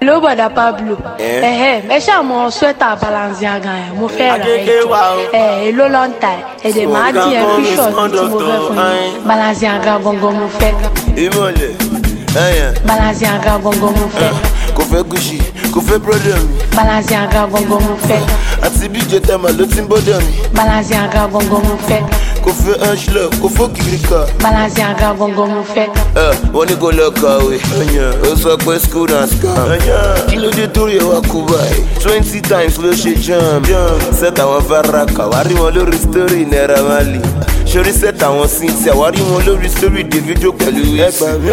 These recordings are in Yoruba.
Hello, Bada Pablo. Mais ça, mon souhait à Balenciaga. Mon frère, hello, long time. Et des mardis, un peu chaud. Balenciaga, bongo, mon frère. Balenciaga, bongo, mon frère. Qu'on fait Gucci, qu'on fait problème. Balenciaga, bongo, mon frère. Atibi, je t'aime, le timbo d'ami. Balenciaga, bongo, mon frère. Qu'on fait un chlop, qu'on fait Kirika. Balenciaga, bongo, mon frère. On est go loca, oui. On soit quoi, school dans ce cas. Kilo de tour, yo, à Kubai. 20 times, le shit jump. C'est à Wavaraka, wari mon le ristori, nera mali. Chérie, c'est à mon Cynthia, wari mon le ristori, des vidéos que lui.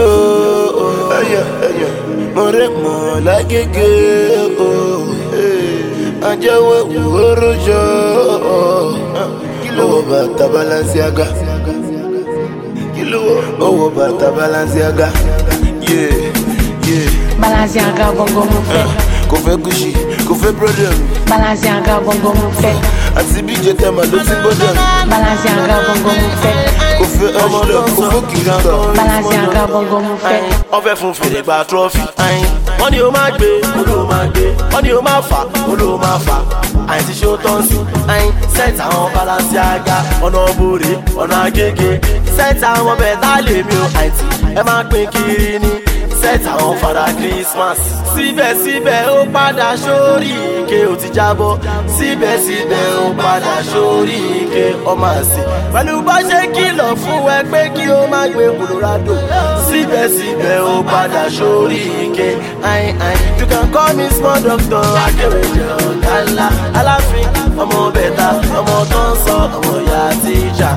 Mon la gege, Anjawe, Uorojo. Kilo bata Balenciaga. Kilo bata Balenciaga. Yeah. Balenciaga, bongo, mon frère. Qu'on fait Gucci, qu'on fait problème. Balenciaga, bongo, mon frère. Atibi, je t'aime, le timbo d'ami. Balenciaga, bongo, mon frère. Qu'on fait un chlop, qu'on fait Kirika. Balenciaga, bongo, mon frère. On fait fun fèrè gba trophy. Wọ́n ní o máa gbé, olóò máa gbé. Wọ́n ní o máa fà, olóò máa fà. Àìsí ṣó tán sí. Set àwọn Balenciaga, ọ̀nà òbòrè, ọ̀nà Agége. Set àwọn bẹ̀tà lèmi o àìtí. Ẹ máa pín kiri ní. Set àwọn Father Christmas. Síbẹ̀síbẹ̀ ó padà sórí ike ó ti jábọ́. Síbẹ̀síbẹ̀ ó padà sórí ike ọmọ àsè. Pẹ̀lú bá ṣe kìlọ̀ fún ẹ pé kí o má gbé Colorado. Síbẹ̀síbẹ̀ ó padà sórí ike. You can call me small doctor Akéwèjẹ Ọ̀gálá. Aláàfin ọmọ bẹ̀ta ọmọ tó ń sọ ọmọ ìyá tíjà.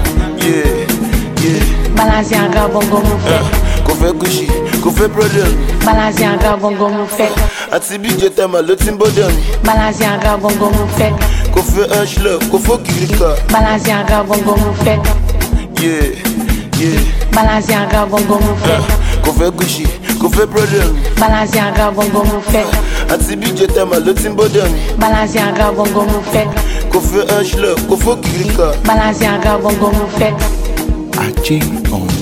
Balenciaga, bongo, mon frère. Qu'on fait Gucci, qu'on fait problème. Balenciaga, bongo, mon frère. Atibi, je t'aime, le timbo d'ami. Balenciaga, bongo, mon frère. Qu'on fait un chlop, qu'on fait Kirika. Balenciaga, bongo, mon frère. Yeah. Balenciaga, bongo, mon frère. Qu'on fait Gucci, qu'on fait problème. Balenciaga, bongo, mon frère. Atibi, je t'aime, le timbo d'ami. Balenciaga, bongo, mon frère. Qu'on fait un chlop, qu'on fait Kirika. Balenciaga, bongo, mon frère. Achi on